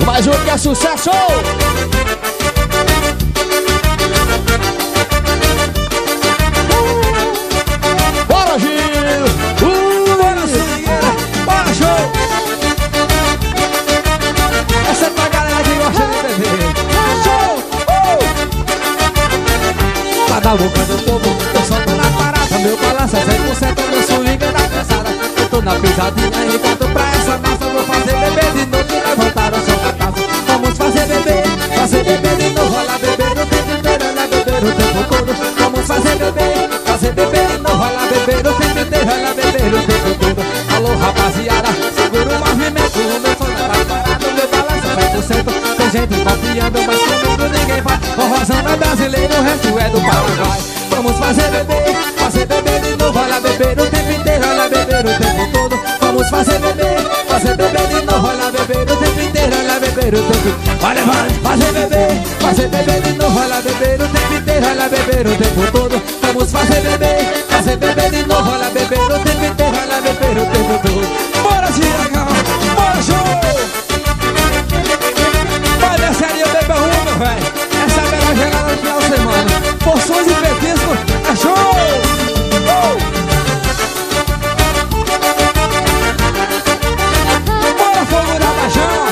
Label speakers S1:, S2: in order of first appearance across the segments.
S1: Mais um que é sucesso! Bora, Gil!
S2: Bora, swingueira! Bora, show! Essa é pra galera que gosta de beber. Show! Lá da boca do povo, eu só tô na parada. Meu balanço é 100%, meu swing é da pesada. Eu tô na pisadinha e canto pra essa massa. Vou fazer beber de novo e levantar o som da taça. Vamos fazer beber de novo. Olha beber o tempo inteiro, olha beber o tempo todo. Vamos fazer beber de novo. Olha beber o tempo inteiro, olha beber o tempo todo. Alô rapaziada, segura o movimento. O meu som tá parado, meu balanço é 100%. Tem gente confiando, mas comigo ninguém vai. Forrozão é brasileiro, o resto é do Paraguai. Vamos fazer beber de novo. Olha beber o tempo inteiro, olha beber o tempo todo. Vamos fazer beber de novo. Olha beber o tempo inteiro, olha beber o tempo. Olha, vai fazer beber de novo. Olha beber o tempo inteiro, olha beber o tempo todo. Vamos fazer beber de novo. Olha beber o tempo inteiro, olha beber o tempo todo. Bora, Giga, bora, show! Olha, sério, beba uma, velho. Essa é a melhor gelada do final de semana. Porções e petiscos, é show! Bora, fogo da paixão!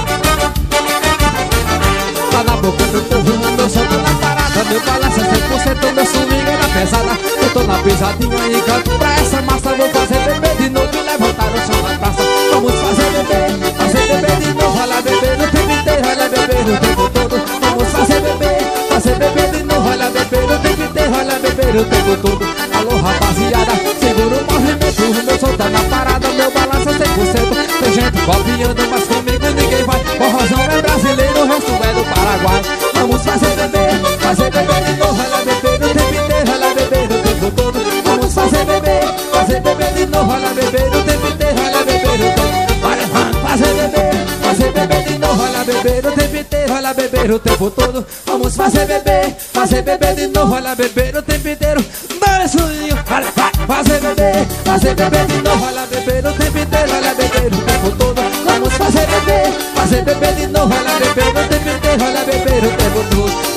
S2: Tá na boca do povo, meu som tá na parada. Meu balanço é 100%, meu swing é na pesada. Eu tô na pisadinha e canto pra essa massa. Vou fazer beber de novo e levantar o som da taça. Vamos fazer beber de novo. Olha beber o tempo inteiro, olha beber o tempo todo. Vamos fazer beber de novo. Olha beber o tempo inteiro, olha beber o tempo todo. Alô rapaziada, segura o movimento. O meu som tá na parada, meu balanço é 100%. Tem gente copiando, mas comigo ninguém vai. Forrozão é brasileiro, o resto é do Paraguai. Vamos fazer beber de novo. Olha beber o tempo inteiro, olha beber o tempo todo. Vamos fazer beber de novo. Olha beber o tempo inteiro, olha beber o tempo. Olha, vamos fazer beber de novo. Olha beber o tempo inteiro, olha beber o tempo todo. Vamos fazer beber de novo. Olha beber o tempo inteiro. Dá swinguinho, olha, vai fazer beber de novo. Olha beber o tempo inteiro, olha beber o tempo todo. Vamos fazer beber de novo. Olha beber o tempo inteiro, olha beber o tempo todo.